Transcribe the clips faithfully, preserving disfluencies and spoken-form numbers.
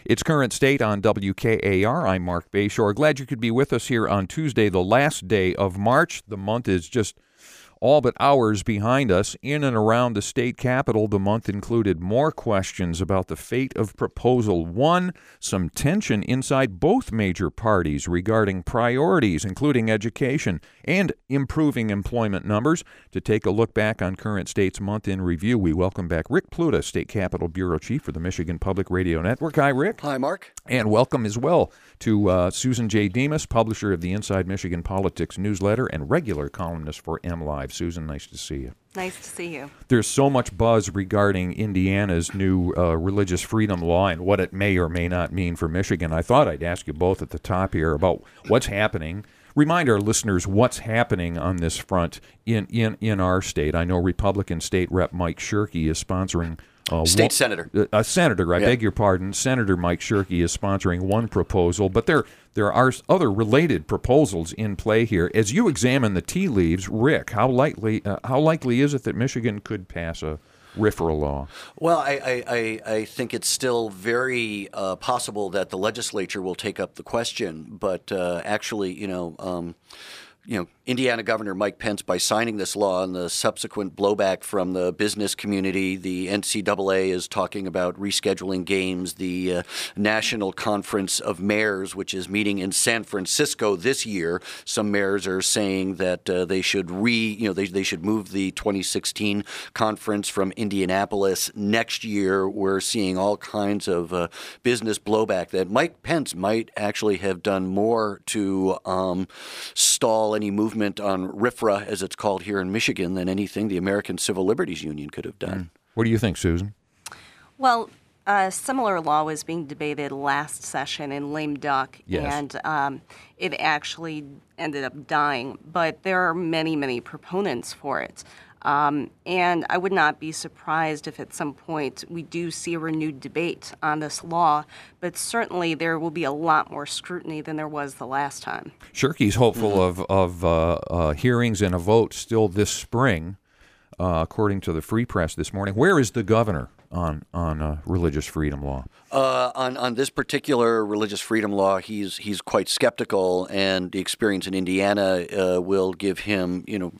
It's Current State on W K A R. I'm Mark Bayshore. Glad you could be with us here on Tuesday, the last day of March. The month is just all but hours behind us. In and around the state capitol, the month included more questions about the fate of Proposal one, some tension inside both major parties regarding priorities, including education, and improving employment numbers. To take a look back on Current State's month in review, we welcome back Rick Pluta, State Capitol Bureau Chief for the Michigan Public Radio Network. Hi, Rick. Hi, Mark. And welcome as well to uh, Susan J. Demas, publisher of the Inside Michigan Politics newsletter and regular columnist for MLive. Susan, nice to see you. Nice to see you. There's so much buzz regarding Indiana's new uh, religious freedom law and what it may or may not mean for Michigan. I thought I'd ask you both at the top here about what's happening. Remind our listeners what's happening on this front in, in, in our state. I know Republican State Rep Mike Shirkey is sponsoring Uh, State one, Senator. A uh, senator, I yeah. beg your pardon. Senator Mike Shirkey is sponsoring one proposal, but there there are other related proposals in play here. As you examine the tea leaves, Rick, how likely uh, how likely is it that Michigan could pass a RFRA law? Well, I, I, I, I think it's still very uh, possible that the legislature will take up the question, but uh, actually, you know, um, you know, Indiana Governor Mike Pence, by signing this law and the subsequent blowback from the business community, the N C double A is talking about rescheduling games. The uh, National Conference of Mayors, which is meeting in San Francisco this year, some mayors are saying that uh, they should re, you know, they they should move the twenty sixteen conference from Indianapolis next year. We're seeing all kinds of uh, business blowback that Mike Pence might actually have done more to um, stall any movement on RFRA, as it's called here in Michigan, than anything the American Civil Liberties Union could have done. Mm. What do you think, Susan? Well, a similar law was being debated last session in lame duck, yes. and um, it actually ended up dying. But there are many, many proponents for it. Um, and I would not be surprised if at some point we do see a renewed debate on this law, but certainly there will be a lot more scrutiny than there was the last time. Shirkey's hopeful mm-hmm. of, of uh, uh, hearings and a vote still this spring, uh, according to the Free Press this morning. Where is the governor on on uh, religious freedom law? Uh, on on this particular religious freedom law, he's he's quite skeptical, and the experience in Indiana uh, will give him, you know,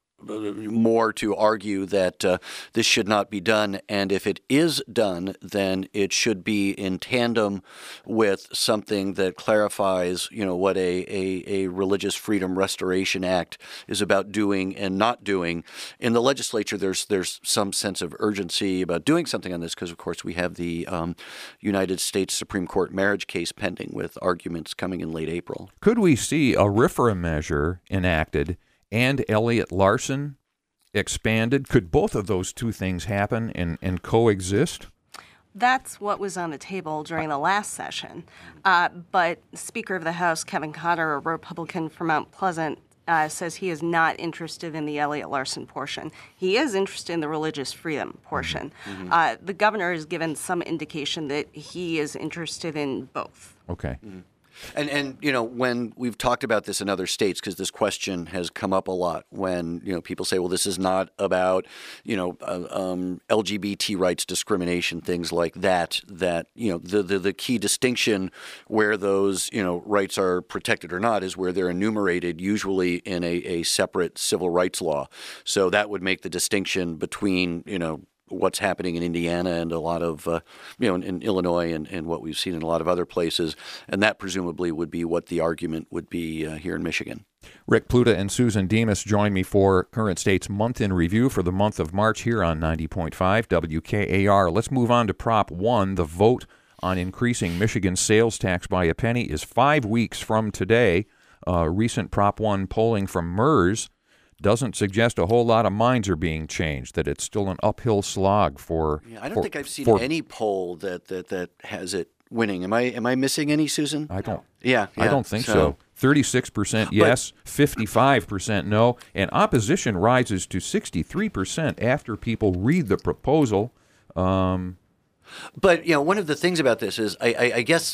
more to argue that uh, this should not be done, and if it is done, then it should be in tandem with something that clarifies, you know, what a, a, a Religious Freedom Restoration Act is about doing and not doing. In the legislature, there's there's some sense of urgency about doing something on this because, of course, we have the um, United States Supreme Court marriage case pending with arguments coming in late April. Could we see a RFRA measure enacted and Elliott Larson expanded? Could both of those two things happen and, and coexist? That's what was on the table during the last session. Uh, but Speaker of the House, Kevin Cotter, a Republican from Mount Pleasant, uh, says he is not interested in the Elliott Larson portion. He is interested in the religious freedom portion. Mm-hmm. Uh, the governor has given some indication that he is interested in both. Okay. Mm-hmm. And, and you know, when we've talked about this in other states, because this question has come up a lot when, you know, people say, well, this is not about, you know, uh, um, L G B T rights, discrimination, things like that, that, you know, the, the, the key distinction where those, you know, rights are protected or not is where they're enumerated, usually in a, a separate civil rights law. So that would make the distinction between, you know, what's happening in Indiana and a lot of, uh, you know, in, in Illinois and, and what we've seen in a lot of other places. And that presumably would be what the argument would be uh, here in Michigan. Rick Pluta and Susan Demas join me for Current State's Month in Review for the month of March here on ninety point five W K A R. Let's move on to Prop one. The vote on increasing Michigan's sales tax by a penny is five weeks from today. Uh, recent Prop one polling from MERS doesn't suggest a whole lot of minds are being changed, that it's still an uphill slog for... Yeah, I don't for, think I've seen for, any poll that, that, that has it winning. Am I am I missing any, Susan? I don't. Yeah, yeah. I don't think so. so. thirty-six percent yes, but, fifty-five percent no, and opposition rises to sixty-three percent after people read the proposal. Um, but, you know, one of the things about this is, I, I, I guess...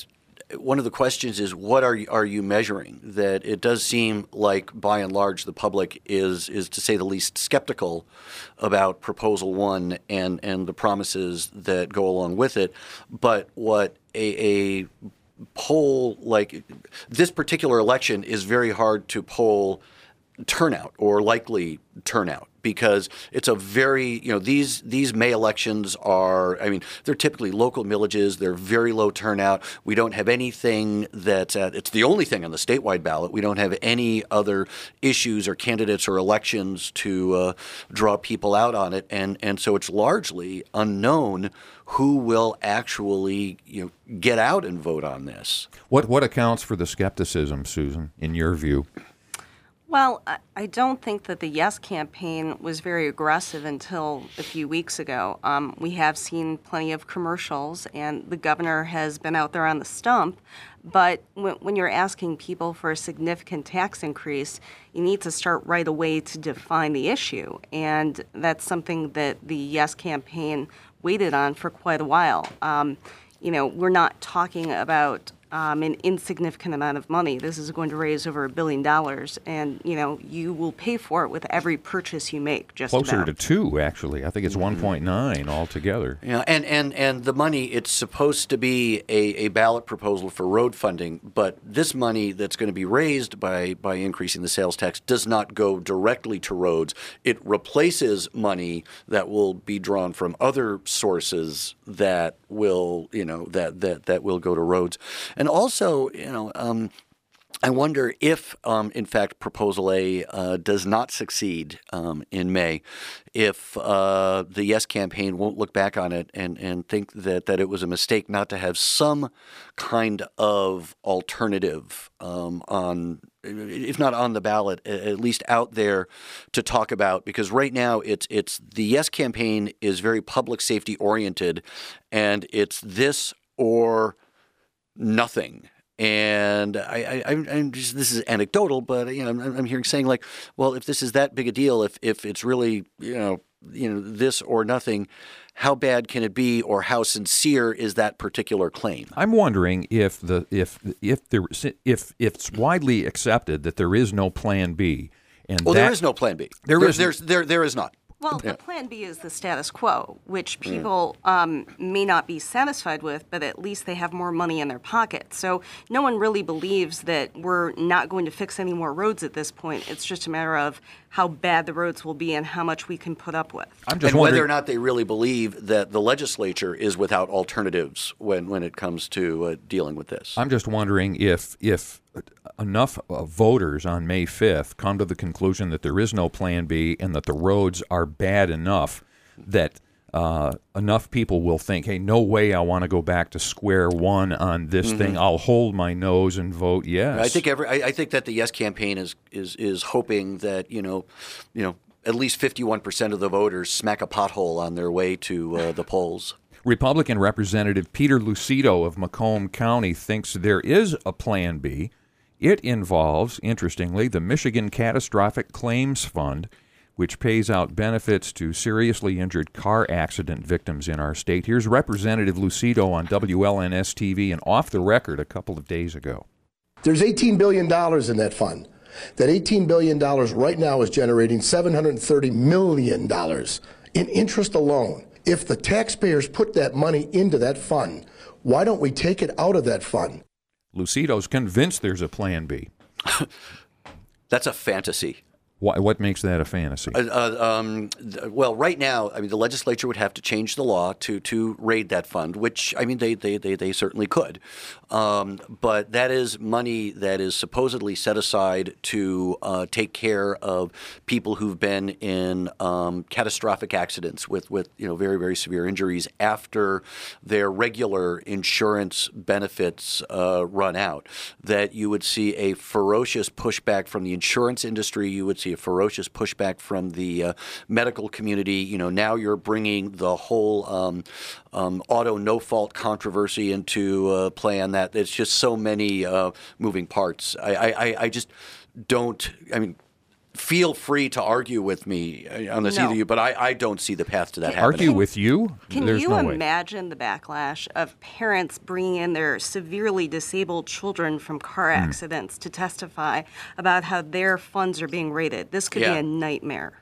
one of the questions is, what are you, are you measuring? That it does seem like, by and large, the public is, is to say the least, skeptical about Proposal One and, and the promises that go along with it. But what a, a poll like this particular election is very hard to poll turnout or likely turnout, because it's a very, you know, these these May elections are, I mean, they're typically local millages. They're very low turnout. We don't have anything that's at, it's the only thing on the statewide ballot. We don't have any other issues or candidates or elections to uh, draw people out on it. And, and so it's largely unknown who will actually, you know, get out and vote on this. What, what accounts for the skepticism, Susan, in your view? Well, I- I don't think that the Yes campaign was very aggressive until a few weeks ago. Um, we have seen plenty of commercials, and the governor has been out there on the stump. But when, when you're asking people for a significant tax increase, you need to start right away to define the issue. And that's something that the Yes campaign waited on for quite a while. Um, you know, we're not talking about Um, an insignificant amount of money. This is going to raise over a billion dollars, and you know you will pay for it with every purchase you make. Just Closer about. to two, actually. I think it's one point nine altogether. Yeah, and, and, and the money, it's supposed to be a, a ballot proposal for road funding, but this money that's going to be raised by, by increasing the sales tax does not go directly to roads. It replaces money that will be drawn from other sources that will, you know, that, that, that will go to roads. And also, you know, um, I wonder if, um, in fact, Proposal A uh, does not succeed um, in May, if uh, the Yes campaign won't look back on it and, and think that, that it was a mistake not to have some kind of alternative um, on, if not on the ballot, at least out there to talk about. Because right now, it's it's the Yes campaign is very public safety oriented, and it's this or nothing. And I, I, I'm just, this is anecdotal, but you know, I'm, I'm hearing saying like, well, if this is that big a deal, if if it's really, you know, you know, this or nothing, how bad can it be, or how sincere is that particular claim? I'm wondering if the if if there if if it's widely accepted that there is no Plan B, and well, that, there is no Plan B. There there, is there's there there is not. Well, Yeah. the Plan B is the status quo, which people um, may not be satisfied with, but at least they have more money in their pocket. So no one really believes that we're not going to fix any more roads at this point. It's just a matter of how bad the roads will be and how much we can put up with. I'm just And wondering whether or not they really believe that the legislature is without alternatives when, when it comes to uh, dealing with this. I'm just wondering if if enough uh, voters on May fifth come to the conclusion that there is no Plan B and that the roads are bad enough that uh, enough people will think, hey, no way I want to go back to square one on this mm-hmm. thing. I'll hold my nose and vote yes. I think every I, I think that the Yes campaign is is is hoping that, you know, you know, at least fifty-one percent of the voters smack a pothole on their way to uh, the polls. Republican Representative Peter Lucido of Macomb County thinks there is a Plan B. It involves, interestingly, the Michigan Catastrophic Claims Fund, which pays out benefits to seriously injured car accident victims in our state. Here's Representative Lucido on W L N S T V and Off the Record a couple of days ago. There's eighteen billion dollars in that fund. That eighteen billion dollars right now is generating seven hundred thirty million dollars in interest alone. If the taxpayers put that money into that fund, why don't we take it out of that fund? Lucido's convinced there's a Plan B. That's a fantasy. Why, what makes that a fantasy? Uh, uh, um, th- well, right now, I mean, the legislature would have to change the law to to raid that fund, which, I mean, they they they, they certainly could. Um, but that is money that is supposedly set aside to uh, take care of people who've been in um, catastrophic accidents with, with you know very very severe injuries after their regular insurance benefits uh, run out. That you would see a ferocious pushback from the insurance industry. You would see a ferocious pushback from the uh, medical community. You know, now you're bringing the whole um, um, auto no-fault controversy into uh, play on that. It's just so many uh, moving parts. I, I, I just don't. I mean, feel free to argue with me on this, No. either of you, but I, I don't see the path to that happening. Argue with you? Can There's you no way. imagine the backlash of parents bringing in their severely disabled children from car Hmm. accidents to testify about how their funds are being raided? This could Yeah. be a nightmare.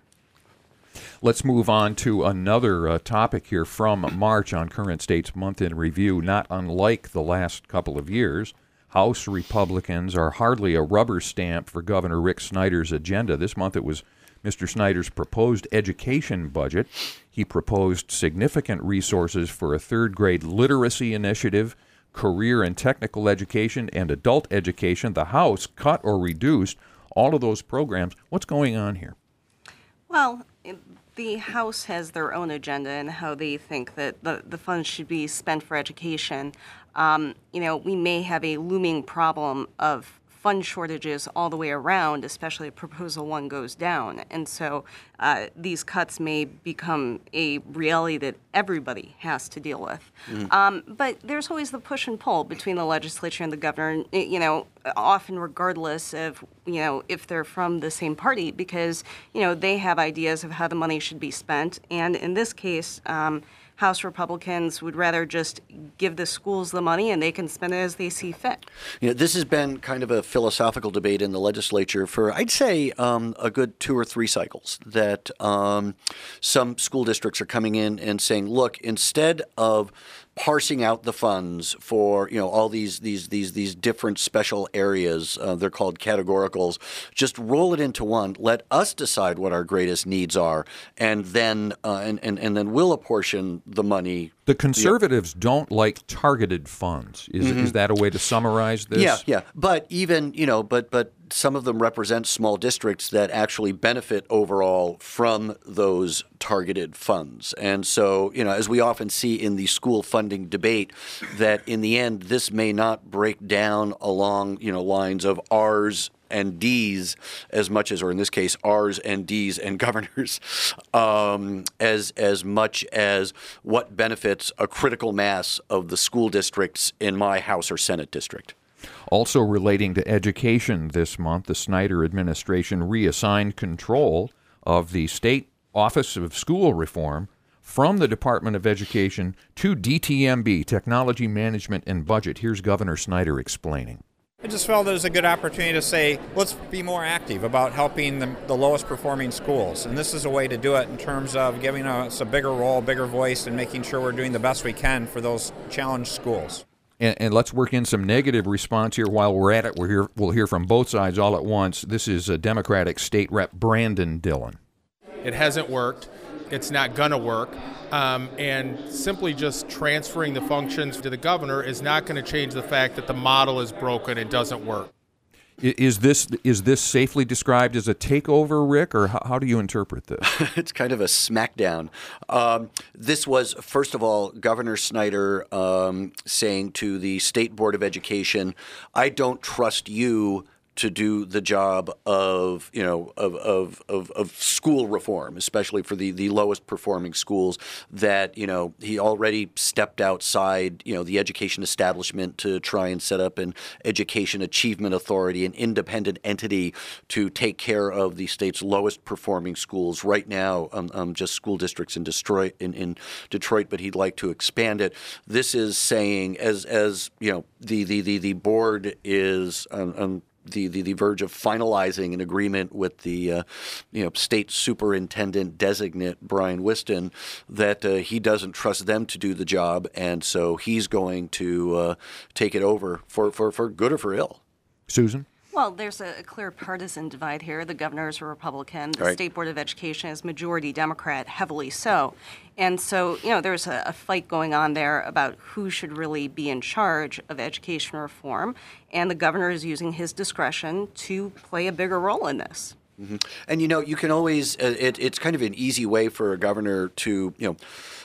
Let's move on to another uh, topic here from March on Current State's Month in Review. Not unlike the last couple of years, House Republicans are hardly a rubber stamp for Governor Rick Snyder's agenda. This month it was Mister Snyder's proposed education budget. He proposed significant resources for a third-grade literacy initiative, career and technical education, and adult education. The House cut or reduced all of those programs. What's going on here? Well, it- the House has their own agenda and how they think that the, the funds should be spent for education. Um, you know, we may have a looming problem of fund shortages all the way around, especially if Proposal One goes down. And so uh, these cuts may become a reality that everybody has to deal with. Um, but there's always the push and pull between the legislature and the governor, you know, often regardless of, you know, if they're from the same party, because, you know, they have ideas of how the money should be spent. And in this case, um, House Republicans would rather just give the schools the money and they can spend it as they see fit. You know, this has been kind of a philosophical debate in the legislature for, I'd say, um, a good two or three cycles. That um, some school districts are coming in and saying, "Look, instead of parsing out the funds for you know all these these these these different special areas, uh, they're called categoricals. Just roll it into one. Let us decide what our greatest needs are, and then uh, and, and and then we'll apportion the money." The conservatives don't like targeted funds. Is is that a way to summarize this? Yeah, yeah. But even, you know, but but some of them represent small districts that actually benefit overall from those targeted funds. And so, you know, as we often see in the school funding debate, that in the end, this may not break down along, you know, lines of R's and D's as much as, or in this case, R's and D's and governors, um, as as much as what benefits a critical mass of the school districts in my House or Senate district. Also relating to education this month, the Snyder administration reassigned control of the State Office of School Reform from the Department of Education to D T M B, Technology Management and Budget. Here's Governor Snyder explaining. I just felt it was a good opportunity to say, let's be more active about helping the, the lowest performing schools. And this is a way to do it in terms of giving us a bigger role, bigger voice, and making sure we're doing the best we can for those challenged schools. And, and let's work in some negative response here while we're at it. We're here, we'll hear from both sides all at once. This is a Democratic State Rep Brandon Dillon. It hasn't worked. It's not going to work. Um, and simply just transferring the functions to the governor is not going to change the fact that the model is broken and doesn't work. Is this is this safely described as a takeover, Rick, or how, how do you interpret this? It's kind of a smackdown. Um, this was, first of all, Governor Snyder um, saying to the State Board of Education, I don't trust you to do the job of, you know, of, of, of, of school reform, especially for the, the lowest performing schools, that, you know, he already stepped outside, you know, the education establishment to try and set up an education achievement authority, an independent entity to take care of the state's lowest performing schools. Right now, um, um, just school districts in Detroit, in, in Detroit, but he'd like to expand it. This is saying, as, as you know, the, the, the, the board is um, um, The, the the verge of finalizing an agreement with the uh, you know state superintendent designate Brian Whiston, that uh, he doesn't trust them to do the job, and so he's going to uh, take it over for, for, for good or for ill. Susan? Well, there's a, a clear partisan divide here. The governor is a Republican. The Right. State Board of Education is majority Democrat, heavily so. And so, you know, there's a, a fight going on there about who should really be in charge of education reform. And the governor is using his discretion to play a bigger role in this. Mm-hmm. And, you know, you can always uh, – it, it's kind of an easy way for a governor to, you know,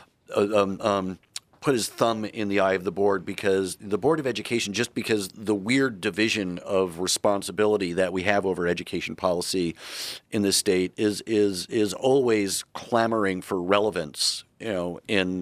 uh, um, um, put his thumb in the eye of the board, because the Board of Education, just because the weird division of responsibility that we have over education policy in this state is is is always clamoring for relevance, you know, in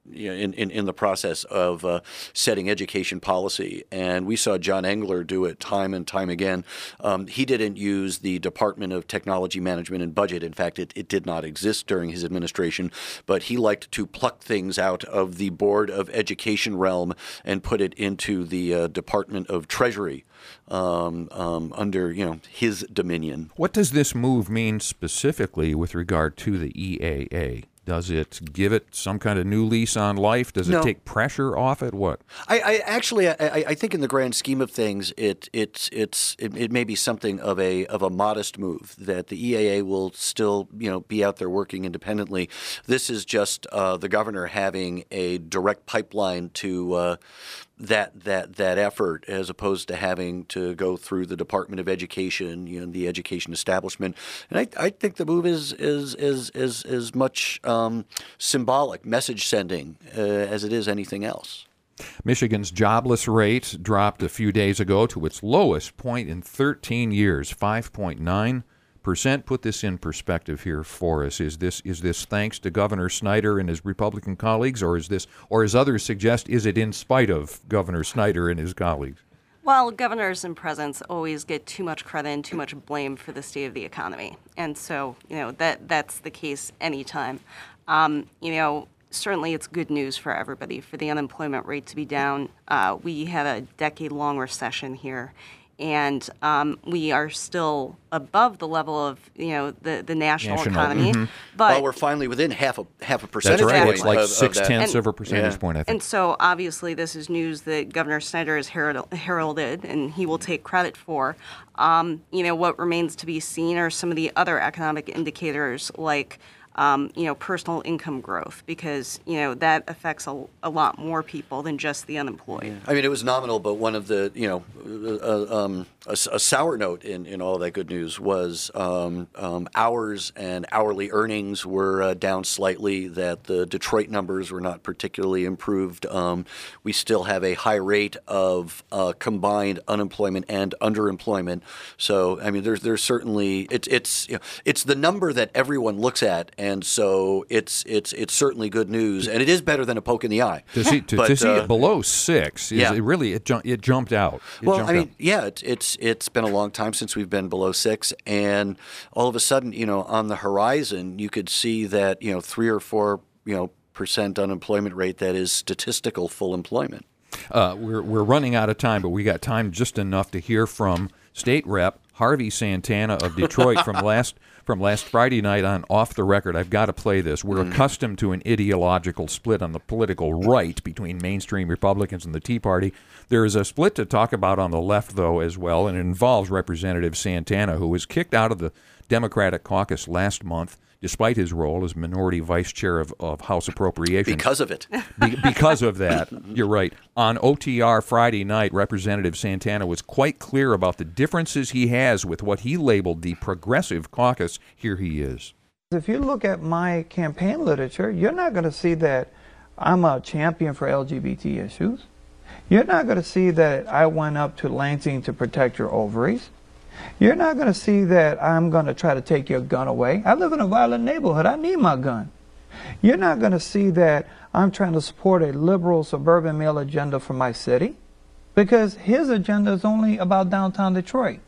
you know, in, in, in the process of uh, setting education policy. And we saw John Engler do it time and time again. Um, he didn't use the Department of Technology Management and Budget. In fact, it, it did not exist during his administration, but he liked to pluck things out of the Board of Education realm and put it into the uh, Department of Treasury um, um, under, you know, his dominion. What does this move mean specifically with regard to the E A A? Does it give it some kind of new lease on life? Does it No. take pressure off it? What? I, I actually, I, I think in the grand scheme of things, it it's it's it, it may be something of a of a modest move that the E A A will still, you know, be out there working independently. This is just uh, the governor having a direct pipeline to uh, that that that effort, as opposed to having to go through the Department of Education, you know, the education establishment. And I, I think the move is is is is as much um, symbolic, message sending uh, as it is anything else. Michigan's jobless rate dropped a few days ago to its lowest point in thirteen years, five point nine percent. Put this in perspective here for us. Is this is this thanks to Governor Snyder and his Republican colleagues, or is this, or as others suggest, is it in spite of Governor Snyder and his colleagues? Well, governors and presidents always get too much credit and too much blame for the state of the economy. And so, you know, that that's the case anytime. Um, you know, certainly it's good news for everybody, for the unemployment rate to be down. Uh, we had a decade-long recession here. And um, we are still above the level of, you know, the, the national, National, economy. mhm. But Well, we're finally within half a half a percentage That's right. point It's like of, of six that. tenths And- of a percentage Yeah. point, I think. And so obviously this is news that Governor Snyder has herald- heralded and he will take credit for. Um, you know, what remains to be seen are some of the other economic indicators like, um, you know, personal income growth, because, you know, that affects a, a lot more people than just the unemployed. I mean, it was nominal, but one of the, you know, uh, um, a, a sour note in, in all that good news was um, um, hours and hourly earnings were uh, down slightly, that the Detroit numbers were not particularly improved. Um, we still have a high rate of uh, combined unemployment and underemployment. So, I mean, there's there's certainly, it's, it's, you know, it's the number that everyone looks at, and so it's, it's, it's certainly good news, and it is better than a poke in the eye. To see, to, But, to see uh, it below six, is, yeah. it really, it, ju- it jumped out. It Well, jumped I mean, out. yeah, it, it's it's been a long time since we've been below six, and all of a sudden, you know, on the horizon, you could see that, you know, three or four, you know, percent unemployment rate that is statistical full employment. Uh, we're we're running out of time, but we got time just enough to hear from State Rep Harvey Santana of Detroit from last from last Friday night on Off the Record. I've got to play this. We're Mm. accustomed to an ideological split on the political right between mainstream Republicans and the Tea Party. There is a split to talk about on the left, though, as well, and it involves Representative Santana, who was kicked out of the Democratic caucus last month, despite his role as minority vice chair of, of House Appropriations. Because of it. Be- because of that, you're right. On O T R Friday night, Representative Santana was quite clear about the differences he has with what he labeled the progressive caucus. Here he is. If you look at my campaign literature, you're not going to see that I'm a champion for L G B T issues. You're not going to see that I went up to Lansing to protect your ovaries. You're not going to see that I'm going to try to take your gun away. I live in a violent neighborhood. I need my gun. You're not going to see that I'm trying to support a liberal suburban male agenda for my city, because his agenda is only about downtown Detroit.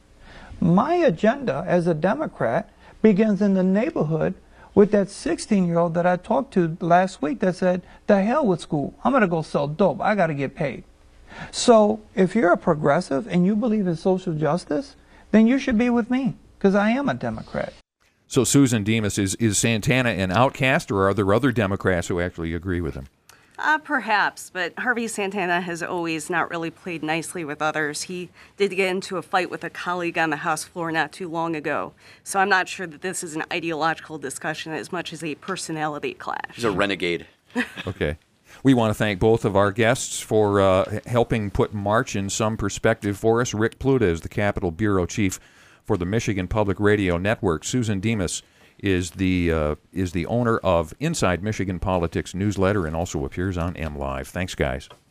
My agenda as a Democrat begins in the neighborhood with that sixteen-year-old that I talked to last week that said, the hell with school. I'm going to go sell dope. I got to get paid. So if you're a progressive and you believe in social justice, then you should be with me, because I am a Democrat. So, Susan Demas, is, is Santana an outcast, or are there other Democrats who actually agree with him? Uh, perhaps, but Harvey Santana has always not really played nicely with others. He did get into a fight with a colleague on the House floor not too long ago. So I'm not sure that this is an ideological discussion as much as a personality clash. He's a renegade. Okay. We want to thank both of our guests for uh, helping put March in some perspective for us. Rick Pluta is the Capitol Bureau Chief for the Michigan Public Radio Network. Susan Demas is the uh, is the owner of Inside Michigan Politics newsletter and also appears on M Live. Thanks, guys.